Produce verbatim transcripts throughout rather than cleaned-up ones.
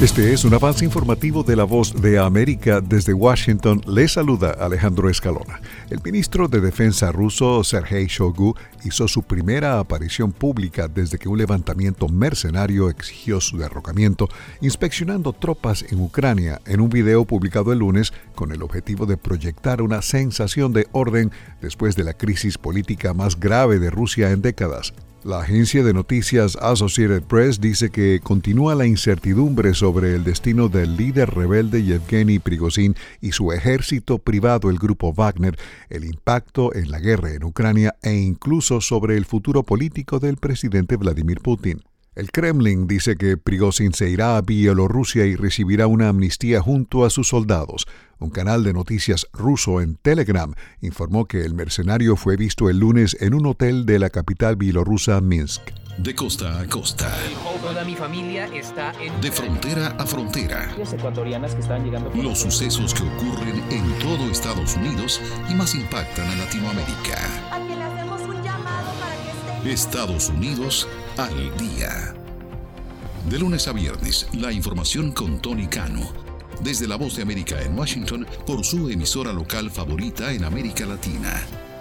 Este es un avance informativo de La Voz de América. Desde Washington les saluda Alejandro Escalona. El ministro de Defensa ruso, Sergei Shoigu, hizo su primera aparición pública desde que un levantamiento mercenario exigió su derrocamiento, inspeccionando tropas en Ucrania en un video publicado el lunes con el objetivo de proyectar una sensación de orden después de la crisis política más grave de Rusia en décadas. La agencia de noticias Associated Press dice que continúa la incertidumbre sobre el destino del líder rebelde Yevgeny Prigozhin y su ejército privado, el grupo Wagner, el impacto en la guerra en Ucrania e incluso sobre el futuro político del presidente Vladimir Putin. El Kremlin dice que Prigozhin se irá a Bielorrusia y recibirá una amnistía junto a sus soldados. Un canal de noticias ruso en Telegram informó que el mercenario fue visto el lunes en un hotel de la capital bielorrusa, Minsk. De costa a costa. Toda mi familia está en... De frontera a frontera. Las ecuatorianas que están llegando... Los sucesos que ocurren en todo Estados Unidos y más impactan a Latinoamérica. A quien le hacemos un llamado para que esté... Estados Unidos al día. De lunes a viernes, la información con Tony Cano. Desde La Voz de América en Washington, por su emisora local favorita en América Latina.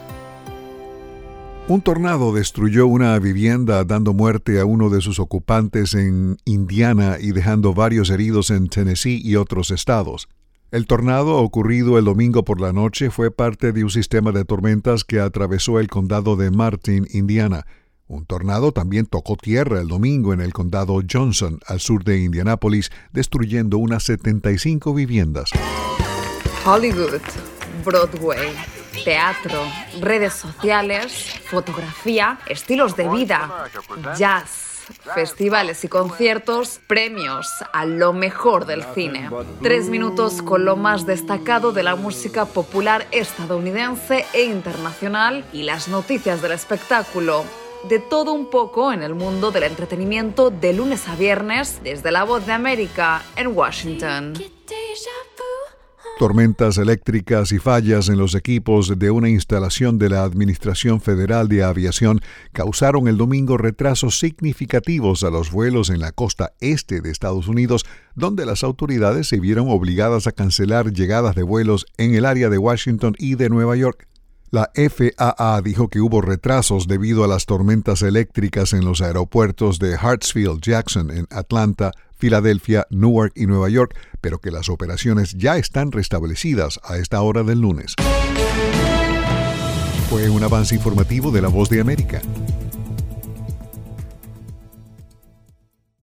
Un tornado destruyó una vivienda dando muerte a uno de sus ocupantes en Indiana y dejando varios heridos en Tennessee y otros estados. El tornado ocurrido el domingo por la noche fue parte de un sistema de tormentas que atravesó el condado de Martin, Indiana. Un tornado también tocó tierra el domingo en el condado Johnson, al sur de Indianápolis, destruyendo unas setenta y cinco viviendas. Hollywood, Broadway, teatro, redes sociales, fotografía, estilos de vida, jazz, festivales y conciertos, premios a lo mejor del cine. Tres minutos con lo más destacado de la música popular estadounidense e internacional y las noticias del espectáculo. De todo un poco en el mundo del entretenimiento de lunes a viernes desde La Voz de América en Washington. Tormentas eléctricas y fallas en los equipos de una instalación de la Administración Federal de Aviación causaron el domingo retrasos significativos a los vuelos en la costa este de Estados Unidos, donde las autoridades se vieron obligadas a cancelar llegadas de vuelos en el área de Washington y de Nueva York. La F A A dijo que hubo retrasos debido a las tormentas eléctricas en los aeropuertos de Hartsfield Jackson en Atlanta, Filadelfia, Newark y Nueva York, pero que las operaciones ya están restablecidas a esta hora del lunes. Fue un avance informativo de La Voz de América.